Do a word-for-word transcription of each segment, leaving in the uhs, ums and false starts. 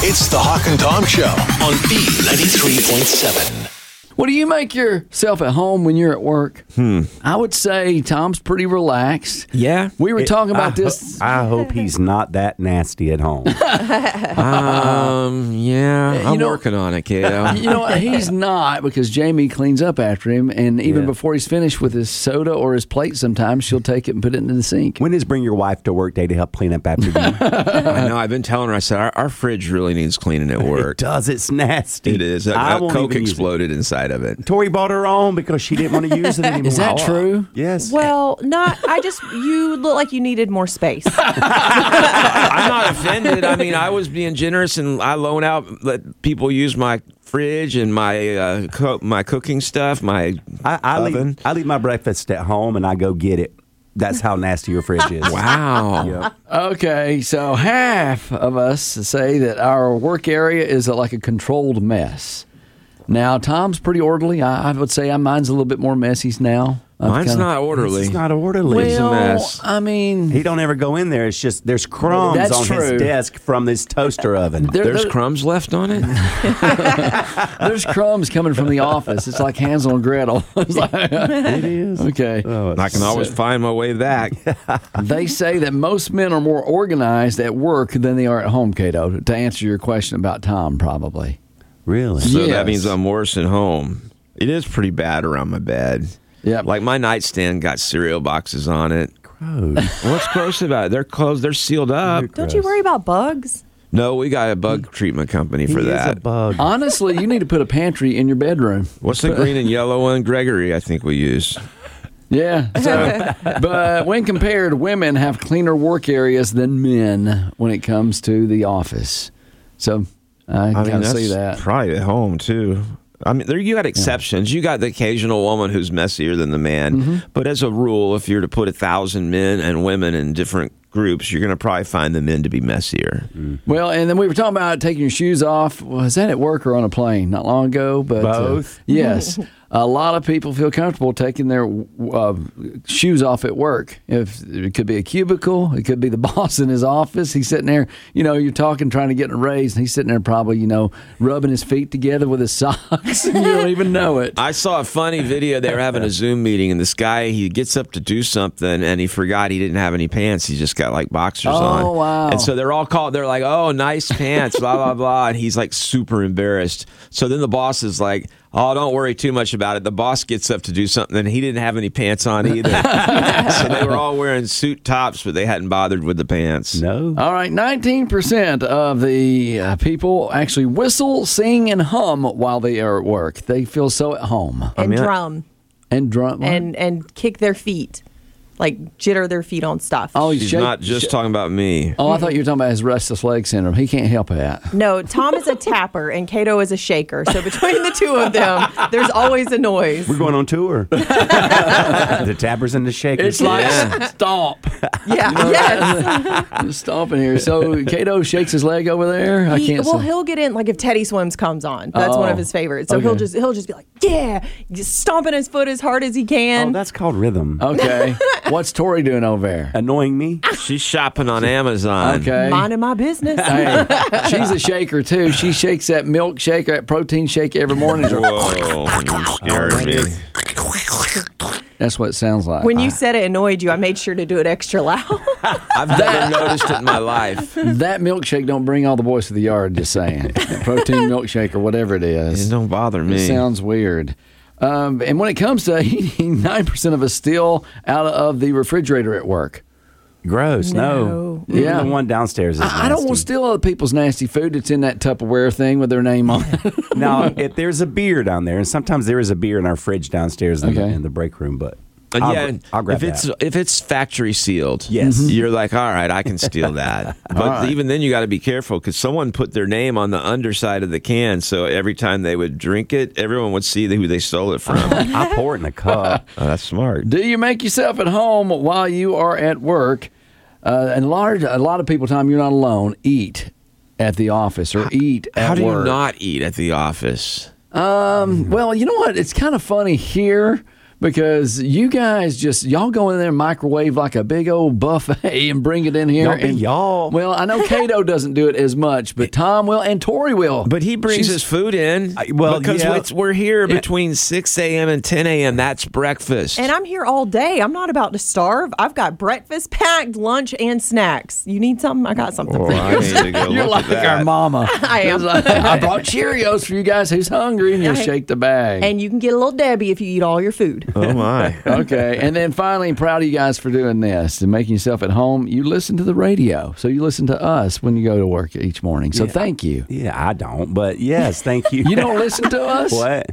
It's the Hawk and Tom Show on B ninety-three point seven. What do you make yourself at home when you're at work? Hmm. I would say Tom's pretty relaxed. Yeah. We were It- talking about I this. ho- I hope he's not that nasty at home. Um, yeah, You I'm know- working on it, Kato. You know what? He's not, because Jamie cleans up after him, and even Yeah. before he's finished with his soda or his plate, sometimes she'll take it and put it in the sink. When is bring your wife to work day to help clean up after you? I know. I've been telling her. I said our, our fridge really needs cleaning at It work. does. It's nasty. It is. A, I a won't Coke even use it. exploded inside of it. Tori bought her own because she didn't want to use it anymore. Is that true? Yes. Well, not. I just you look like you needed more space. I'm not offended. I mean, I was being generous, and I loan out, let people use my fridge and my uh, co- my cooking stuff, my I, I oven. leave, I leave my breakfast at home and I go get it. That's how nasty your fridge is. Wow. Yep. Okay, so half of us say that our work area is a, like a controlled mess. Now, Tom's pretty orderly. I, I would say mine's a little bit more messy now. I've Mine's kinda- not orderly. It's not orderly. It's a Well, mess. I mean, He don't ever go in there. It's just there's crumbs That's on true. his desk from this toaster oven. there- There's there- crumbs left on it. there's crumbs coming from the office. It's like Hansel and Gretel. It's like- It is. okay. Oh, it's I can always find my way back. They say that most men are more organized at work than they are at home, Cato, to answer your question about Tom, probably. really. So Yes. that means I'm worse at home. It is pretty bad around my bed. Yeah. Like my nightstand got cereal boxes on it. Gross. What's gross about it? They're closed. They're sealed up. Don't you worry about bugs? No, we got a bug treatment company for he that. is a bug. Honestly, you need to put a pantry in your bedroom. What's the green and yellow one? Gregory, I think we use. Yeah. So, but when compared, women have cleaner work areas than men when it comes to the office. So I I can mean, kind of that's see that. probably at home too. I mean, there you got exceptions. You got the occasional woman who's messier than the man, Mm-hmm. but as a rule, if you're to put a thousand men and women in different groups, you're going to probably find the men to be messier. Well, and then we were talking about taking your shoes off. Was that at work or on a plane? Not long ago, but uh, Both. yes, a lot of people feel comfortable taking their uh, shoes off at work. If it could be a cubicle, it could be the boss in his office. He's sitting there, you know, you're talking, trying to get a raise, and he's sitting there probably, you know, rubbing his feet together with his socks, and you don't even know it. I saw a funny video. They were having a Zoom meeting, and this guy, he gets up to do something, and he forgot he didn't have any pants. He just got like boxers Oh, on. wow. And so they're all called, they're like, oh, nice pants, blah, blah, blah. And he's like super embarrassed. So then the boss is like, oh, don't worry too much about it. The boss gets up to do something, and he didn't have any pants on either. So they were all wearing suit tops, but they hadn't bothered with the pants. No. All right, nineteen percent of the uh, people actually whistle, sing, and hum while they are at work. They feel so at home. And mean, I- drum And drum. and and kick their feet, like jitter their feet on stuff. oh, he's She's shake- not just sh- talking about me. Oh, I thought you were talking about his restless leg syndrome. He can't help that. No, Tom is a tapper and Cato is a shaker. So between the two of them, there's always a noise. We're going on tour. The tappers and the shakers. It's like stomp. Yeah, yes. Stomping here. So Cato shakes his leg over there. I He, can't well, say. he'll get in like if Teddy Swims comes on. That's one Oh, of his favorites. So he'll okay. just he'll just be like, yeah, just stomping his foot as hard as he Oh, can. that's called rhythm. Okay. What's Tori doing over there? Annoying me? She's shopping on Amazon. Okay. Minding my business. Hey, she's a shaker too. She shakes that milk shake, that protein shake every morning. Whoa, you scared me. That's what it sounds like. When you said it annoyed you, I made sure to do it extra loud. I've never noticed it in my life. That milkshake don't bring all the boys to the yard, just saying. That protein milkshake or whatever it It is. don't bother It me. sounds weird. Um, and when it comes to eating, nine percent of us steal out of the refrigerator at work. Gross. No. No. Even Yeah. the one downstairs is I, I don't want to nasty. steal other people's nasty food that's in that Tupperware thing with their name on it. Now, if there's a beer down there, and sometimes there is a beer in our fridge downstairs in, the, Okay. in the break room, but Uh, I'll, yeah, gr- I'll grab if it's that. if it's factory sealed, Yes. Mhm. you're like, all right, I can steal that. But right. even then, you got to be careful because someone put their name on the underside of the can, so every time they would drink it, everyone would see who they stole it from. I pour it in a cup. Oh, that's smart. Do you make yourself at home while you are at work? Uh, and large, a lot of people, Tom, you're not alone, eat at the office or eat at How do work. you not eat at the office? Um, well, you know what? It's kind of funny here because you guys just y'all go in there and microwave like a big old buffet and bring it in here. Don't be and y'all. Well, I know Cato doesn't do it as much, but Tom will and Tori will. But he brings She's- his food in. I- well, because yeah. it's, we're here between six a.m. and ten a.m. That's breakfast. And I'm here all day. I'm not about to starve. I've got breakfast packed, lunch, and snacks. You need something? I got something Oh, for I you. need to go You're look like at that. our mama. I am. It's like, I brought Cheerios for you guys who's hungry, and you'll Right. shake the bag. And you can get a little Debbie if you eat all your food. Oh, my. Okay, and then finally, I'm proud of you guys for doing this and making yourself at home. You listen to the radio, so you listen to us when you go to work each morning. So thank you. Yeah, I don't, but yes, thank you. You don't listen to us? What?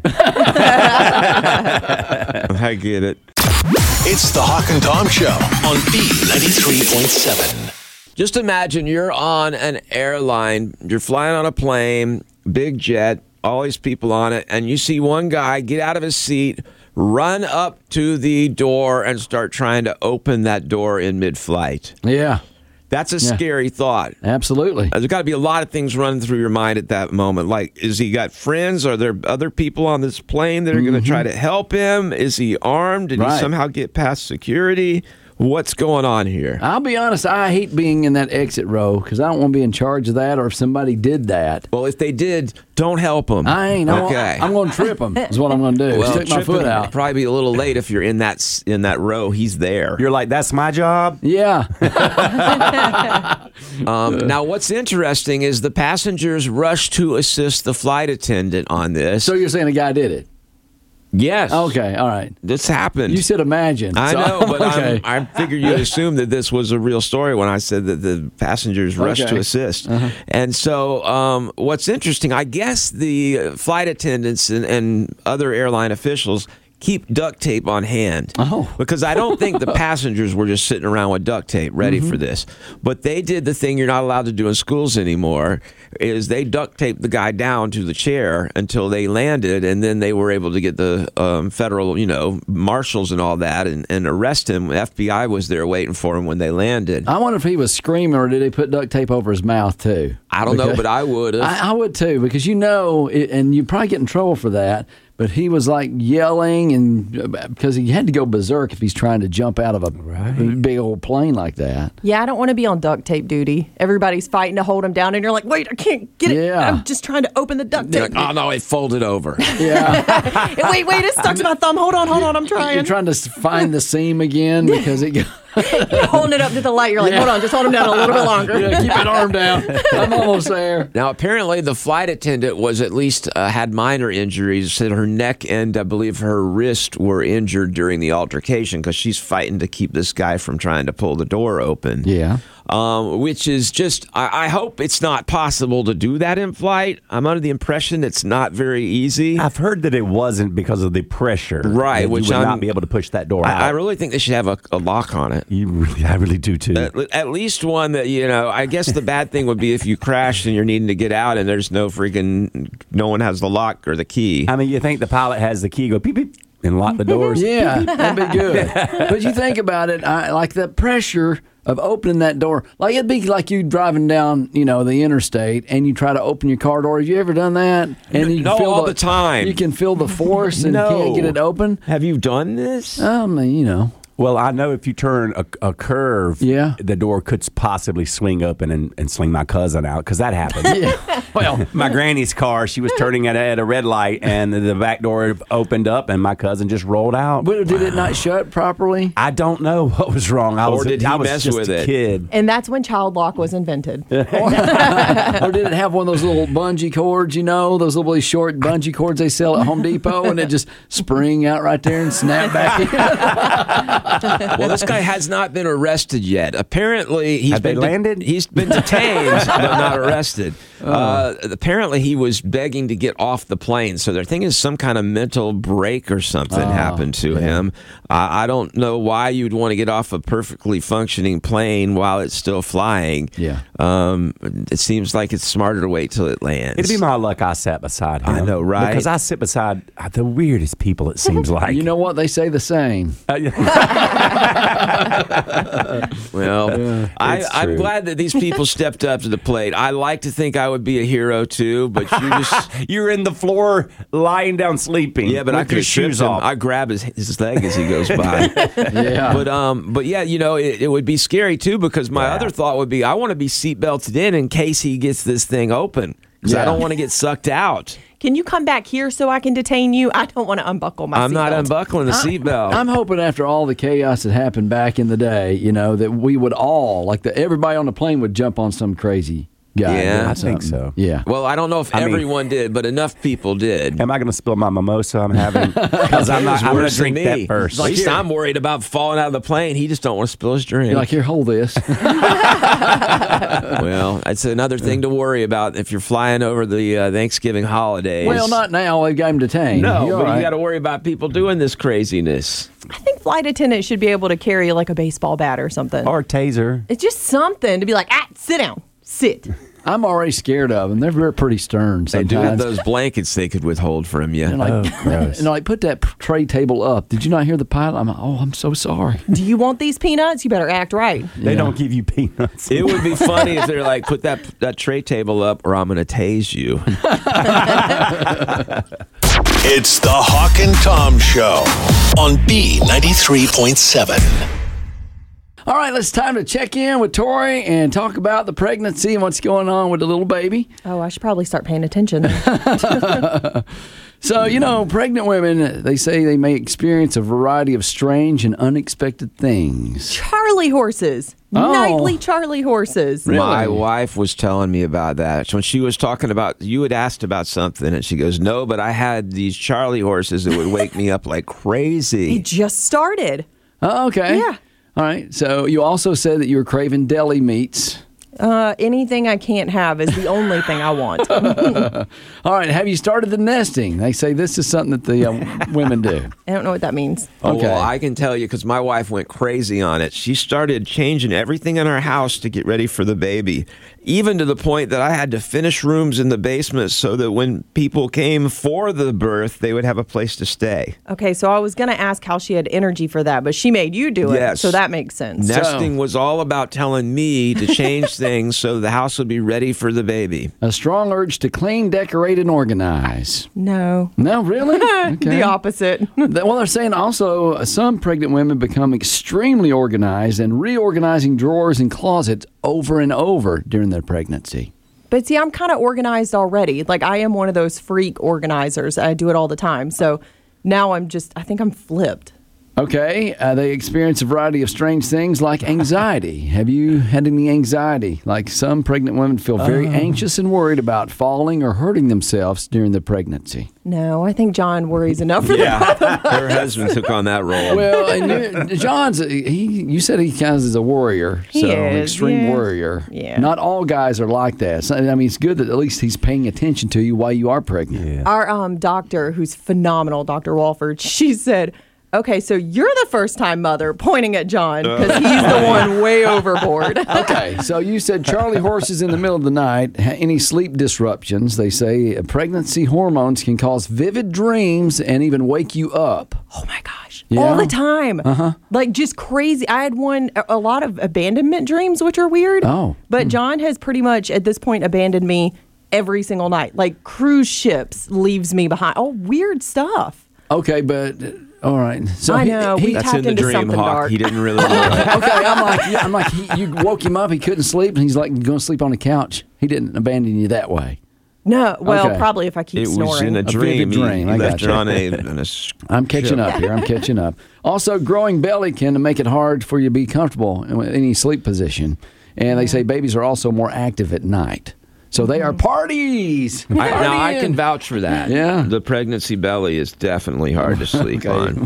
I get it. It's the Hawk and Tom Show on B ninety-three point seven. Just imagine you're on an airline, you're flying on a plane, big jet, all these people on it, and you see one guy get out of his seat, run up to the door, and start trying to open that door in mid-flight. Yeah, That's a Yeah. scary thought. absolutely. There's got to be a lot of things running through your mind at that moment. Like, is he got friends? Are there other people on this plane that are going to try to help him? Is he armed? Did Right. he somehow get past security? What's going on here? I'll be honest, I hate being in that exit row because I don't want to be in charge of that, or if somebody did that. Well, if they did, don't help him. I ain't. Okay. I'm going to trip them. Is what I'm going to do. well, Stick my tripping foot out. Probably be a little late if you're in that s- in that row. He's there. You're like, that's my job? Yeah. Um, now, what's interesting is the passengers rushed to assist the flight attendant on this. So you're saying a guy did it? yes, Okay. All right. this happened. You said imagine. I So- know, but okay. I'm, I figured you'd assume that this was a real story when I said that the passengers rushed Okay. to assist. And so, um, what's interesting, I guess the flight attendants and, and other airline officials keep duct tape on hand. Oh. Because I don't think the passengers were just sitting around with duct tape ready for this. But they did the thing you're not allowed to do in schools anymore, is they duct taped the guy down to the chair until they landed, and then they were able to get the um, federal, you know, marshals and all that and, and arrest him. The F B I was there waiting for him when they landed. I wonder if he was screaming or did he put duct tape over his mouth too? I don't know, Because- but I would have. I, I would too, because you know, it, and you probably get in trouble for that. But he was like yelling, and because he had to go berserk if he's trying to jump out of a big old plane like that. Yeah, I don't want to be on duct tape duty. Everybody's fighting to hold him down, and you're like, wait, I can't get it. Yeah. I'm just trying to open the duct They're tape. like, oh, no, it folded over. Yeah, wait, wait, it's stuck to my thumb. Hold on, hold on, I'm trying. you're trying to s- find the seam again because it. You're holding it up to the light. You're like, Yeah. hold on, just hold him down a little bit longer. Yeah, keep that arm down. I'm almost there. Now, apparently, the flight attendant was at least uh, had minor injuries. Said her neck and I believe her wrist were injured during the altercation because she's fighting to keep this guy from trying to pull the door open. Yeah. Um, which is just, I, I hope it's not possible to do that in flight. I'm under the impression it's not very easy. I've heard that it wasn't because of the pressure. Right, that which you would I'm- not be able to push that door out. I, I really think they should have a, a lock on it. You really, I really do too. At, at least one that, you know, I guess the bad thing would be if you crash and you're needing to get out and there's no freaking, no one has the lock or the key. I mean, you think the pilot has the key, go beep beep, and lock the doors. Yeah, that'd be good. But you think about it, I, like the pressure of opening that door. Like it'd be like you driving down, you know, the interstate, and you try to open your car door. Have you ever done that? And you No, feel all the time. You can feel the force and No. can't get it open. Have you done this? I mean, you know. Well, I know if you turn a, a curve, Yeah. the door could possibly swing open and, and sling my cousin out because that happened. Yeah. Well, My granny's car, she was turning at a, at a red light, and the back door opened up, and my cousin just rolled out. but did it not shut properly? I don't know what was wrong. I Or was, did he I was mess just with a it? kid. And that's when child lock was invented. Or did it have one of those little bungee cords, you know, those little really short bungee cords they sell at Home Depot, and it just spring out right there and snap back in? Well, this guy has not been arrested yet. Apparently, he's Have they been de- landed? he's been detained, but not arrested. Uh, apparently, he was begging to get off the plane. So they're thinking some kind of mental break or something happened to him. Uh, I don't know why you'd want to get off a perfectly functioning plane while it's still flying. Yeah. Um, it seems like it's smarter to wait till it lands. It'd be my luck I sat beside him. I know, right? Because I sit beside the weirdest people, it seems like. You know what? They say the same. Uh, Well, I, It's I'm true. glad that these people stepped up to the plate. I like to think I would be a hero too, but you just. You're in the floor, lying down, sleeping. Yeah, but I with could your have shoes shoes him. off. I grab his his leg as he goes by. Yeah. But um, but yeah, you know, it, it would be scary too because my Yeah. other thought would be I want to be seatbelted in in case he gets this thing open because Yeah. I don't want to get sucked out. Can you come back here so I can detain you? I don't want to unbuckle my I'm not seatbelt. unbuckling the seatbelt. I'm hoping after all the chaos that happened back in the day, you know, that we would all, like the, everybody on the plane would jump on some crazy guy. Yeah, doing I think something. so. Yeah. Well, I don't know if I mean- everyone did, but enough people did. Am I going to spill my mimosa I'm having? Because I'm not. I'm going Worse to than drink me. that first. At least I'm worried about falling out of the plane. He just don't want to spill his drink. You're like, here, hold this. Well, that's another thing to worry about if you're flying over the uh, Thanksgiving holidays. Well, not now. They've got him detained. no, You're but all right. you got to worry about people doing this craziness. I think flight attendants should be able to carry like a baseball bat or something. Or taser. It's just something to be like, ah, sit down, sit. I'm already scared of them. They're very pretty stern They do have sometimes. those blankets they could withhold from you. And like, Oh, gross. and like, put that tray table up. Did you not hear the pilot? I'm like, oh, I'm so sorry. Do you want these peanuts? You better act right. They Yeah. don't give you peanuts. It would be funny if they're like, put that that tray table up, or I'm going to tase you. It's the Hawk and Tom Show on B ninety-three point seven. All right, it's time to check in with Tori and talk about the pregnancy and what's going on with the little baby. Oh, I should probably start paying attention. So, you know, pregnant women, they say they may experience a variety of strange and unexpected things. Charlie horses. Oh. Nightly Charlie horses. Really? My wife was telling me about that. When she was talking about, you had asked about something, and she goes, no, but I had these Charlie horses that would wake me up like It crazy. just started. Oh, okay. Yeah. All right. So you also said that you were craving deli meats. Uh, anything I can't have is the only thing I want. All right. Have you started the nesting? They say this is something that the uh, women do. I don't know what that means. Oh, Okay. well, I can tell you because my wife went crazy on it. She started changing everything in our house to get ready for the baby, even to the point that I had to finish rooms in the basement so that when people came for the birth, they would have a place to stay. Okay, so I was going to ask how she had energy for that, but she made you do it. Yes. So that makes sense. Nesting was all about telling me to change things so the house would be ready for the baby. A strong urge to clean, decorate, and organize. No. No, really? The opposite. Th- Well, they're saying also uh, some pregnant women become extremely organized and reorganizing drawers and closets over and over during their pregnancy. But see, I'm kind of organized already. Like, I am one of those freak organizers. I do it all the time. So now I'm just, I think I'm flipped. Okay, uh, they experience a variety of strange things like anxiety. Have you had any anxiety? Like some pregnant women feel very anxious and worried about falling or hurting themselves during the pregnancy. No, I think John worries enough for that. Yeah, her husband took on that role. Well, and you, John's he. You said he counts as a warrior, He so is, extreme yeah. warrior. Yeah. Not all guys are like that. So, I mean, it's good that at least he's paying attention to you while you are pregnant. Our um, doctor, who's phenomenal, Doctor Walford, she said, okay, so you're the first time mother, pointing at John, because he's the one way overboard. Okay, so you said Charlie horses in the middle of the night. Ha- Any sleep disruptions? They say uh, pregnancy hormones can cause vivid dreams and even wake you up. Oh my gosh. Yeah? All the time. Uh-huh. Like just crazy. I had one, a- a lot of abandonment dreams, which are weird. Oh. But John has pretty much at this point abandoned me every single night. Like cruise ships leaves me behind. Oh, weird stuff. Okay, but uh, all right. So I he- know, He, we That's tapped in the into dream, something Hawk. dark. He didn't really know it. okay, I'm like, yeah, I'm like, he, you woke him up. He couldn't sleep, and he's like, "Going to sleep on the couch." He didn't abandon you that way. No, well, Okay. probably if I keep It was snoring. in a vivid dream. He, dream, he I left gotcha. it on a, on a s- I'm catching ship. up here. I'm catching up. Also, growing belly can make it hard for you to be comfortable in any sleep position. And they say babies are also more active at night. So they are parties. I, now I Partying. can vouch for that. Yeah. The pregnancy belly is definitely hard to sleep on.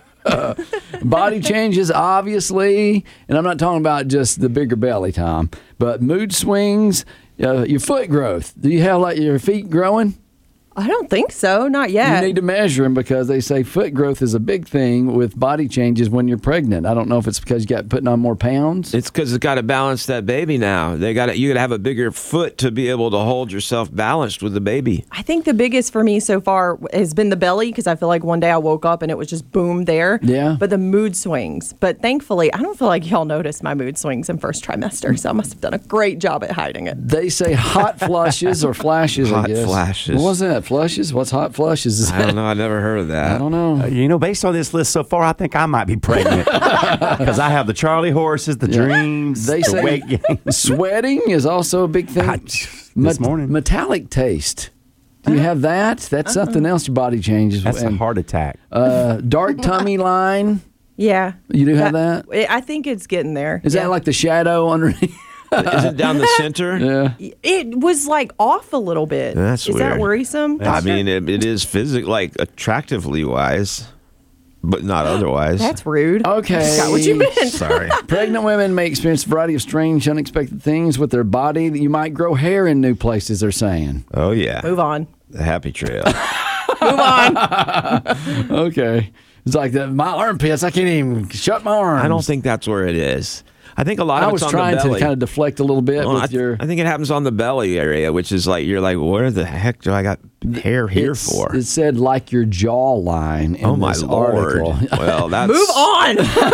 Body changes, obviously. And I'm not talking about just the bigger belly, Tom, but mood swings, uh, your foot growth. Do you have like your feet growing? I don't think so. Not yet. You need to measure them because they say foot growth is a big thing with body changes when you're pregnant. I don't know if it's because you got putting on more pounds. It's because it's got to balance that baby now. They got you got to have a bigger foot to be able to hold yourself balanced with the baby. I think the biggest for me so far has been the belly because I feel like one day I woke up and it was just boom there. Yeah. But the mood swings. But thankfully, I don't feel like y'all noticed my mood swings in first trimester, so I must have done a great job at hiding it. They say hot flushes or flashes. Hot I guess. flashes. What was that? Flushes? What's hot flushes? Is I don't know. I never heard of that. I don't know. Uh, you know, based on this list so far, I think I might be pregnant because I have the Charlie horses, the Yeah. dreams, They the say weight gain. sweating is also a big thing. I- this Met- morning. metallic taste. Do you have that? That's something else your body changes. That's a And, heart attack. uh, dark tummy line. Yeah. You do have that? I think it's getting there. Is Yeah. that like the shadow underneath? Is it down the center? Yeah. It was like off a little bit. That's Is that weird. worrisome? I mean, it, it is physical, like attractively wise, but not otherwise. That's rude. Okay. Got what you meant. Sorry. Pregnant women may experience a variety of strange, unexpected things with their body. You might grow hair in new places, they're saying. Oh yeah. Move on. The happy trail. Move on. Okay. It's like the, my armpits, I can't even shut my arms. I don't think that's where it is. I think a lot I of was it's on trying the to belly. kind of deflect a little bit Well, with I, th- your. I think it happens on the belly area, which is like you're like, where the heck do I got hair here It's- for? It said like your jawline in Oh my this lord! article. Well, that's Move on.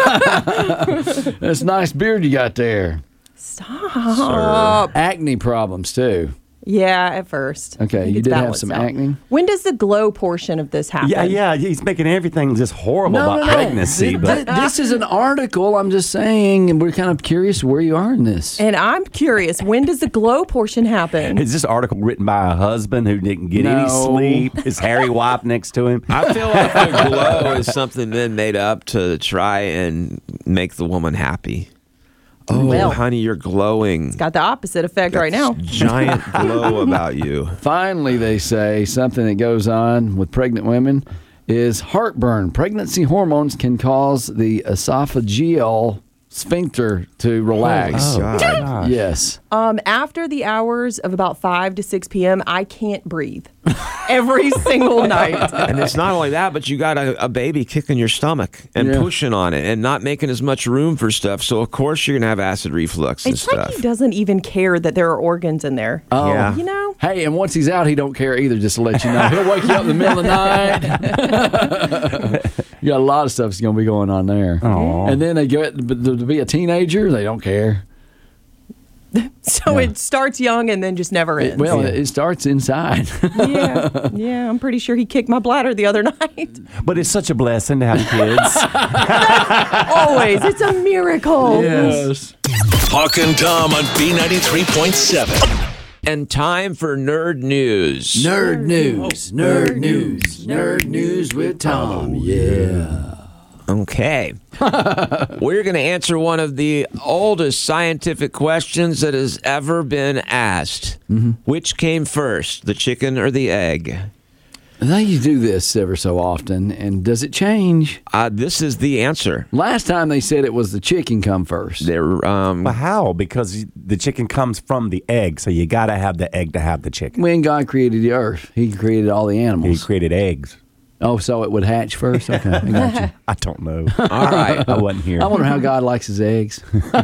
That's a nice beard you got there. Stop. Acne problems too. Yeah, at first. I Okay, think you it's did have balanced some out. acne? When does the glow portion of this happen? Yeah, yeah, he's making everything just horrible about pregnancy. Th- But th- this is an article. I'm just saying, and we're kind of curious where you are in this. And I'm curious, when does the glow portion happen? is this article written by a husband who didn't get any No. sleep? Is Harry wife next to him? I feel like the glow is something men made up to try and make the woman happy. Oh, Well. honey, you're glowing. Got the opposite effect right now. Giant glow about you. Finally, they say something that goes on with pregnant women is heartburn. Pregnancy hormones can cause the esophageal sphincter to relax. Oh, God. Yes. Um, after the hours of about five to six p.m., I can't breathe every single night. And it's not only that, but you got a, a baby kicking your stomach and Yeah. pushing on it and not making as much room for stuff. So, of course, you're going to have acid reflux and It's like stuff. he doesn't even care that there are organs in there. Oh. Yeah. You know? Hey, and once he's out, he don't care either, just to let you know. He'll wake you up in the middle of the night. You got a lot of stuff that's going to be going on there. Aw. And then they get to be a teenager, they don't care. So Yeah. it starts young and then just never ends. Well, it, it starts inside. yeah. Yeah, I'm pretty sure he kicked my bladder the other night. But it's such a blessing to have kids. Always. It's a miracle. Yes. Hawk and Tom on B ninety-three point seven. And time for nerd news. Nerd news, nerd news, nerd news with Tom. Yeah. Okay. We're going to answer one of the oldest scientific questions that has ever been asked. Mm-hmm. Which came first, the chicken or the egg? They do this ever so often, and does it change? Uh, this is the answer. Last time they said it was the chicken come first. There, um, But how? Because the chicken comes from the egg, so you got to have the egg to have the chicken. When God created the earth, He created all the He animals. created eggs. Oh, so it would hatch first? Okay, I got you. I don't know. all right. I wasn't here. I wonder how God likes his eggs.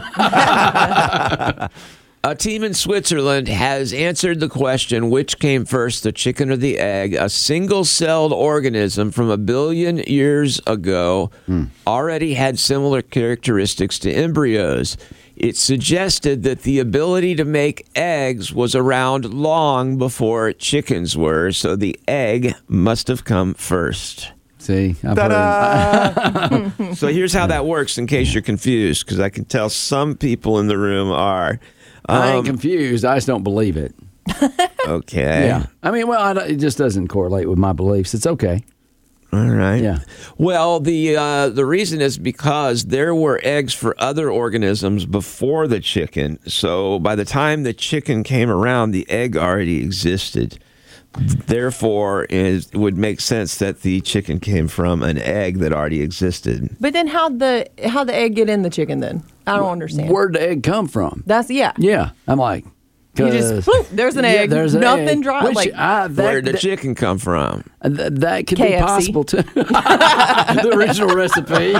A team in Switzerland has answered the question, which came first, the chicken or the egg? A single-celled organism from a billion years ago already had similar characteristics to embryos. It suggested that the ability to make eggs was around long before chickens were, so the egg must have come first. See, I've heard, So here's how that works in case you're confused, because I can tell some people in the room are. I ain't Um, confused. I just don't believe it. okay. Yeah. I mean, well, I don't- it just doesn't correlate with my beliefs. It's okay. All right. Yeah. Well, the uh, the reason is because there were eggs for other organisms before the chicken. So by the time the chicken came around, the egg already existed. Therefore, it would make sense that the chicken came from an egg that already existed. But then how'd the how'd the egg get in the chicken then? I don't understand. Where'd the egg come from? That's yeah. Yeah. I'm like, You just, whoop, there's an egg. Yeah, there's an Nothing egg. dry. Which, Like, I, that, Where did the that, chicken come from? that, that could K be F C. possible too. The original recipe.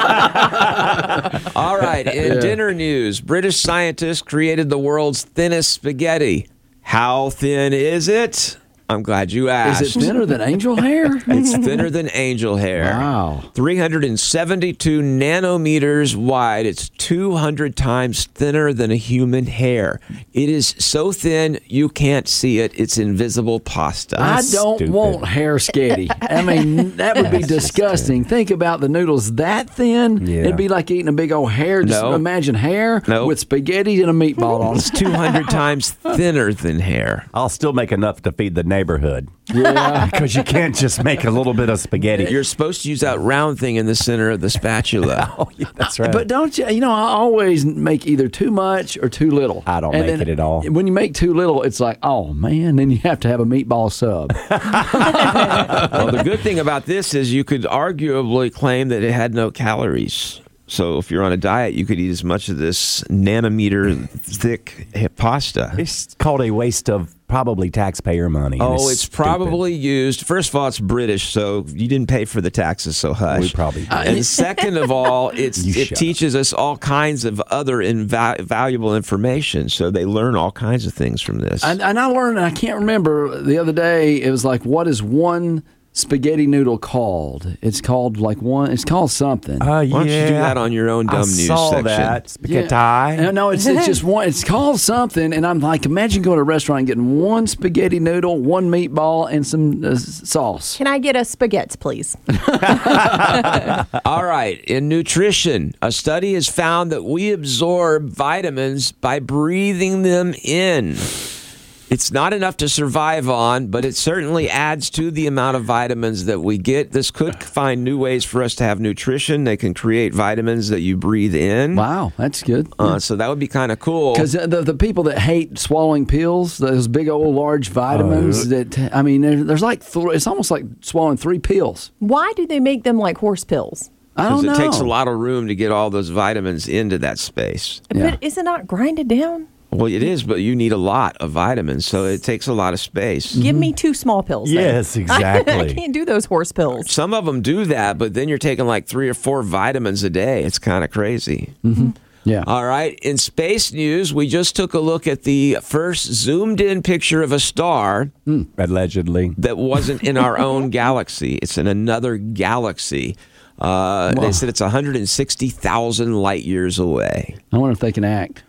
All right. In Yeah. dinner news, British scientists created the world's thinnest spaghetti. How thin is it? I'm glad you asked. Is it thinner than angel hair? It's thinner than angel hair. Wow. three hundred seventy-two nanometers wide. It's two hundred times thinner than a human hair. It is so thin you can't see it. It's invisible pasta. I don't stupid. want hair sketty. I mean, that would be disgusting. Think about the noodles that thin. Yeah. It'd be like eating a big old hair. Just No. imagine hair No. with spaghetti and a meatball on It's it. two hundred times thinner than hair. I'll still make enough to feed the neighborhood. Yeah. Because you can't just make a little bit of spaghetti. You're supposed to use that round thing in the center of the spatula. Oh, yeah, that's right. But don't you? You know, I always make either too much or too little. I don't And make then it at all. When you make too little, it's like, oh man, then you have to have a meatball sub. Well, the good thing about this is you could arguably claim that it had no calories. So if you're on a diet, you could eat as much of this nanometer thick pasta. It's called a waste of probably taxpayer money. and Oh, it's stupid. probably used. First of all, it's British, so you didn't pay for the taxes, so hush. We probably did. And second of all, it's You it shut teaches us all kinds of other inva- valuable information. So they learn all kinds of things from this. And, and I learned, I can't remember the other day. It was like, what is one spaghetti noodle called? It's called like one. It's called something. Uh, Why don't you do yeah. that on your own dumb I news saw section? that. Spaghetti. No, no, it's it's just one. It's called something, and I'm like, imagine going to a restaurant and getting one spaghetti noodle, one meatball, and some uh, sauce. can I get a spaghetti, please? All right. In nutrition, a study has found that we absorb vitamins by breathing them in. It's not enough to survive on, but it certainly adds to the amount of vitamins that we get. This could find new ways for us to have nutrition. They can create vitamins that you breathe in. Wow, that's good. Uh, so that would be kind of cool. Because the, the people that hate swallowing pills, those big old large vitamins, that I mean, there, there's like th- it's almost like swallowing three pills. Why do they make them like horse pills? I Because don't know. it takes a lot of room to get all those vitamins into that space. Yeah. But is it not grinded down? Well, it is, but you need a lot of vitamins, so it takes a lot of space. Give me two small pills. then. Yes, exactly. I can't do those horse pills. Some of them do that, but then you're taking like three or four vitamins a day. It's kind of crazy. Yeah. All right. In space news, we just took a look at the first zoomed in picture of a star Allegedly. that wasn't in our own galaxy. It's in another galaxy. Uh, They said it's one hundred sixty thousand light years away. I wonder if they can act.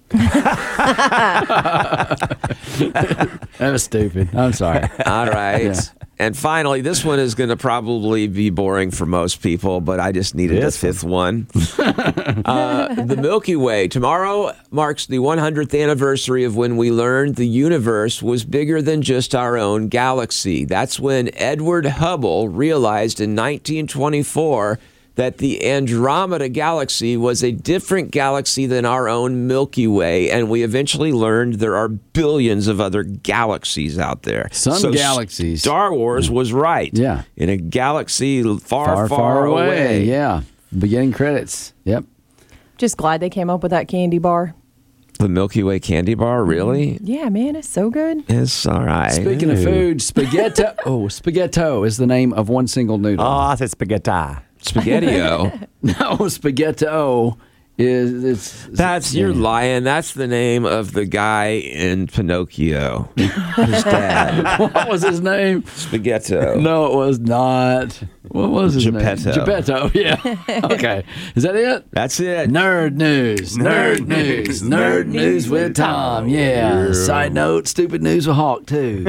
That was stupid. I'm sorry. All right. Yeah. And finally, this one is going to probably be boring for most people, but I just needed This a fifth one. uh, the Milky Way. Tomorrow marks the one hundredth anniversary of when we learned the universe was bigger than just our own galaxy. That's when Edward Hubble realized in nineteen twenty-four that the Andromeda Galaxy was a different galaxy than our own Milky Way, and we eventually learned there are billions of other galaxies out there. Some So galaxies. Star Wars was right. Yeah. In a galaxy far, Far, far, far away. away. Yeah. Beginning credits. Yep. Just glad they came up with that candy bar. The Milky Way candy bar, really? Yeah, man, it's so good. It's all right. Speaking of Ew. food, spaghetti. Oh, spaghetto is the name of one single noodle. Oh, I said spaghetti. Spaghetti-O. No, spaghetto is it's. That's, you're lying. That's the name of the guy in Pinocchio. His dad. What was his name? Spaghetto. No, it was not. What was his Geppetto. name? Geppetto. Yeah. Okay. Is that it? That's it. Nerd news. Nerd news. Nerd news with Tom. Yeah. Side note: stupid news with Hawk too.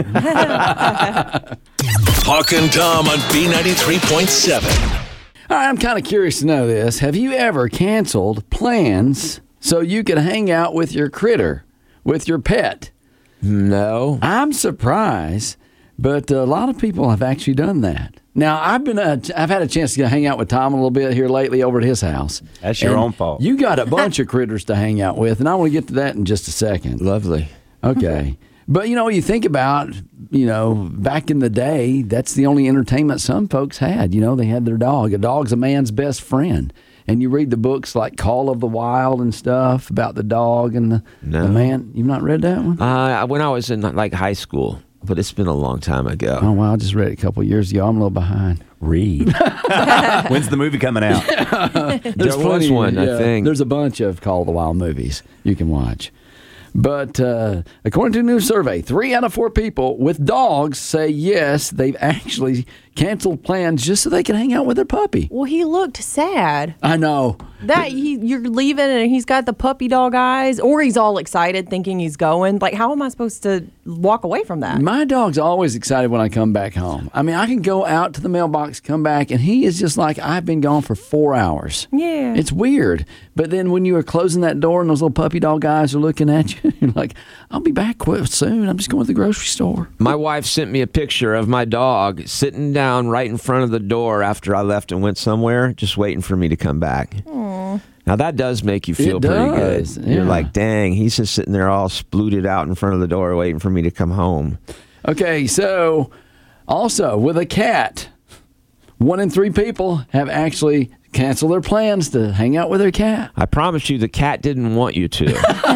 Hawk and Tom on B ninety-three point seven. All right, I'm kind of curious to know this. Have you ever canceled plans so you could hang out with your critter, with your pet? No. I'm surprised, but a lot of people have actually done that. Now, I've been uh, I've had a chance to hang out with Tom a little bit here lately over at his house. That's your And own fault. You got a bunch of critters to hang out with, and I want to get to that in just a second. Lovely. Okay. But, you know, you think about, you know, back in the day, that's the only entertainment some folks had. You know, they had their dog. A dog's a man's best friend. and you read the books like Call of the Wild and stuff about the dog and the, No. the man? You've not read that one? Uh, when I was in like high school, but it's been a long time ago. Oh, wow. I just read it a couple of years ago. I'm a little behind. Read. When's the movie coming out? There was one, I think. There's a bunch of Call of the Wild movies you can watch. But uh, according to a new survey, three out of four people with dogs say yes, they've actually canceled plans just so they can hang out with their puppy. Well, he looked sad. I know. That he, you're leaving and he's got the puppy dog eyes, or he's all excited thinking he's going. Like, how am I supposed to walk away from that? My dog's always excited when I come back home. I mean, I can go out to the mailbox, come back, and he is just like, I've been gone for four hours. Yeah. It's weird. But then when you are closing that door and those little puppy dog eyes are looking at you, you're like, I'll be back quick soon. I'm just going to the grocery store. My wife sent me a picture of my dog sitting down right in front of the door after I left and went somewhere, just waiting for me to come back. Aww. Now, that does make you feel It pretty does, good. yeah. You're like, dang, he's just sitting there all splooted out in front of the door waiting for me to come home. Okay, so also with a cat, one in three people have actually canceled their plans to hang out with their cat. I promise you the cat didn't want you to.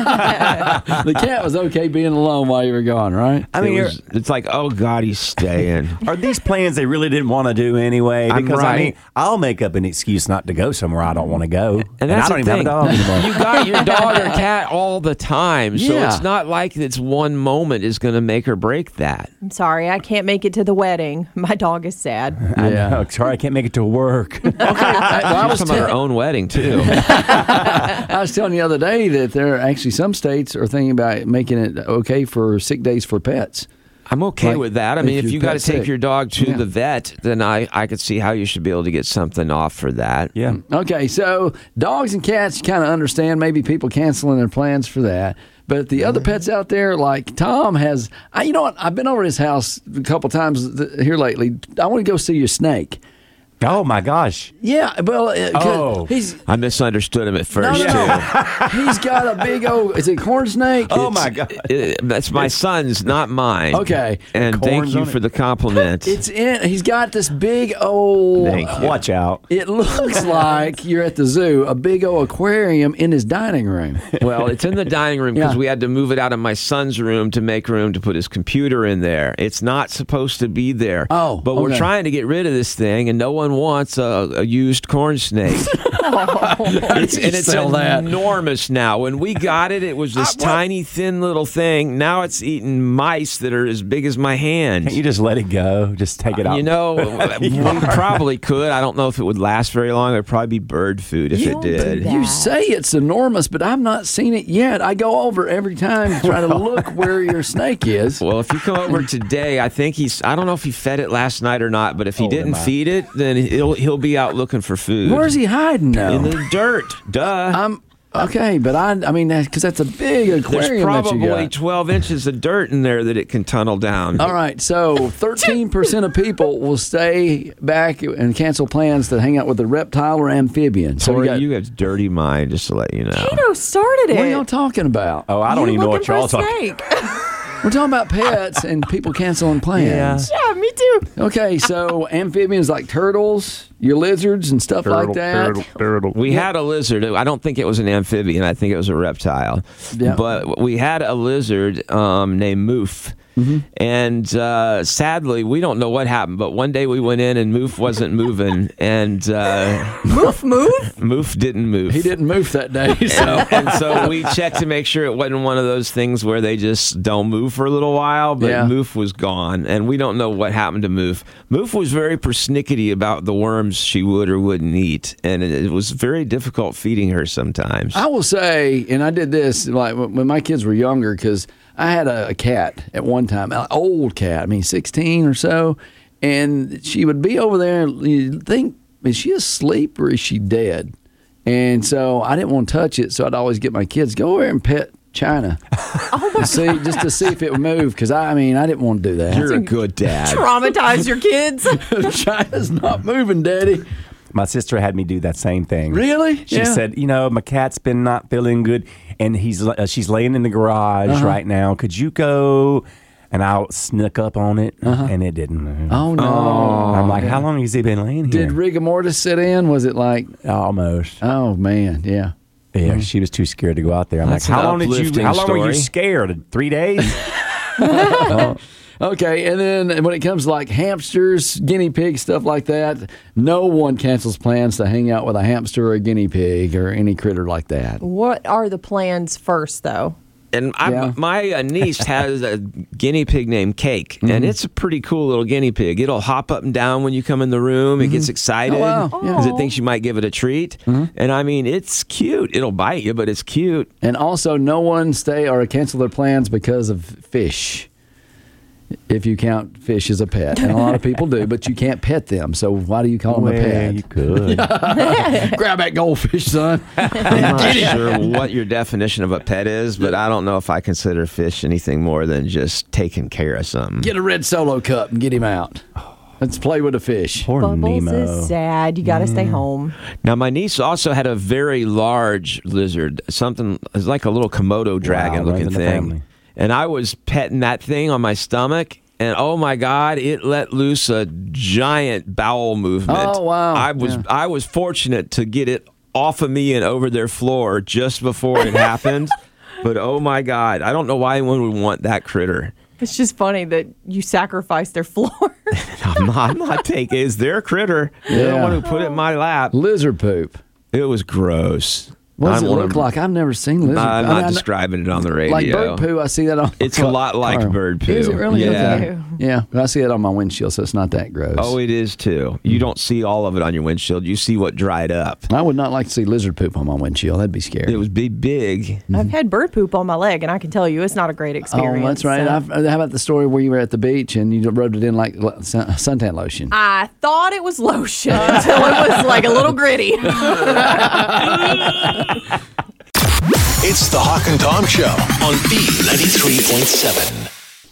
The cat was okay being alone while you were gone, right? I mean, it was, it's like, oh, God, he's staying. are these plans they really didn't want to do anyway? I'm Because I right. mean, I'll make up an excuse not to go somewhere I don't want to go, and, that's I don't the even have a thing. dog anymore. You got your dog or cat all the time, so Yeah. it's not like it's one moment is going to make or break that. I'm sorry, I can't make it to the wedding. My dog is sad. I Yeah. know. Sorry, I can't make it to work. I, well, I, was Talking about tell- our own wedding, too. I was telling you the other day that there are actually some states are thinking about making it okay for sick days for pets. I'm okay Like, with that. I if mean, if your you got to pet's take sick. your dog to Yeah. the vet, then I, I could see how you should be able to get something off for that. yeah. Okay, so dogs and cats, you kind of understand maybe people canceling their plans for that. But the other pets out there, like Tom has, I, you know what? I've been over his house a couple times th- here lately. I want to go see your snake. Oh my gosh. Yeah, well, uh, 'cause Oh. he's I misunderstood him at first, no, no. he's got a big old. Is it corn snake? Oh my god. too. It- that's my son's, not mine. Okay. And thank Corns you on for it? the compliment. It's in. He's got this big old. Thank you. Watch out. It looks like you're at the zoo, a big old aquarium in his dining room. Well, it's in the dining room because Yeah. we had to move it out of my son's room to make room to put his computer in there. It's not supposed to be there. Oh, but we're okay. trying to get rid of this thing, and no one wants a, a used corn snake. It's, and it's Sell that. enormous now. When we got it, it was this tiny, thin little thing. Now it's eating mice that are as big as my hand. Can't you just let it go? Just take it out. You know, we probably could. I don't know if it would last very long. It would probably be bird food if it did. that. You say it's enormous, but I've not seen it yet. I go over every time to try to look where your snake is. Well, if you come over today, I think he's. I don't know if he fed it last night or not, but if he Oh, didn't am I? feed it, then he'll he'll be out looking for food. Where's he hiding now? In the dirt. Duh. I'm okay, but I I mean because that's a big There's aquarium that you probably got. twelve inches of dirt in there that it can tunnel down. All right, so thirteen percent of people will stay back and cancel plans to hang out with a reptile or amphibian. So we Tori, got, you have dirty mind, just to let you know. Tito started it. what are y'all talking about? Oh, I don't You even know what looking y'all for a talking. snake. We're talking about pets and people canceling plans. Yeah, me too. Okay, so amphibians like turtles, your lizards and stuff like that. We had a lizard. I don't think it was an amphibian. I think it was a reptile. Yeah. But we had a lizard um, named Moof. Mm-hmm. And uh, sadly, we don't know what happened. But one day we went in and Moof wasn't moving. And uh, Move, move. Moof didn't move. He didn't move that day, so And so we checked to make sure it wasn't one of those things where they just don't move for a little while. But Yeah. Moof was gone. And we don't know what happened to Moof. Moof was very persnickety about the worms she would or wouldn't eat. And it, it was very difficult feeding her sometimes. I will say, and I did this like when my kids were younger because I had a, a cat at one time, an old cat, I mean sixteen or so, and she would be over there and you'd think, is she asleep or is she dead? And so I didn't want to touch it, so I'd always get my kids, go over there and pet China. Oh my see, just to see if it would move, because I, I mean, I didn't want to do that. You're a good dad. Traumatize your kids. China's not moving, Daddy. My sister had me do that same thing. Really? She Yeah. said, you know, my cat's been not feeling good, and he's uh, she's laying in the garage Uh-huh. right now. Could you go and I snuck up on it, and it didn't move. Oh no! I'm like, how long has he been laying here? Did rigor mortis set in? Was it like? Almost. Oh man, yeah. Yeah, she was too scared to go out there. I'm That's like, an how long did you? uplifting How long were you story. scared? Three days? Okay, and then when it comes to like hamsters, guinea pigs, stuff like that, no one cancels plans to hang out with a hamster or a guinea pig or any critter like that. What are the plans first, though? And I, Yeah. my uh, niece has a guinea pig named Cake, Mm-hmm. and it's a pretty cool little guinea pig. It'll hop up and down when you come in the room. It gets excited Oh, wow. Yeah. because it thinks you might give it a treat. And I mean, it's cute. It'll bite you, but it's cute. And also, no one stay or cancel their plans because of fish. If you count fish as a pet, and a lot of people do, but you can't pet them. So why do you call them a Well, pet? you could. Grab that goldfish, son. I'm not sure what your definition of a pet is, but I don't know if I consider fish anything more than just taking care of something. Get a red Solo cup and get him out. Let's play with a fish. Poor Bubbles Nemo. is sad. You got to stay home. Now, my niece also had a very large lizard, something it's like a little Komodo dragon runs looking in the thing. family. And I was petting that thing on my stomach, and oh my God, it let loose a giant bowel movement. Oh, wow. I was Yeah. I was fortunate to get it off of me and over their floor just before it happened. But oh my God, I don't know why anyone would want that critter. It's just funny that you sacrificed their floor. I'm not, I'm not taking it's their critter. They're the Yeah. one who put it in my lap. Lizard poop. It was gross. What does I it don't look wanna- like? I've never seen lizard I'm poop. I not mean, I know- describing it on the radio. Like bird poo, I see that on. It's a lot like car. bird poo. Is it really? Yeah. Okay. Yeah, I see it on my windshield, so it's not that gross. Oh, it is too. You don't see all of it on your windshield. You see what dried up. I would not like to see lizard poop on my windshield. That'd be scary. It was big, big. I've had bird poop on my leg, and I can tell you it's not a great experience. Oh, that's right. so- I've, how about the story where you were at the beach and you rubbed it in like lo- sun- suntan lotion? I thought it was lotion until it was like a little gritty. It's the Hawk and Tom Show on B ninety-three point seven.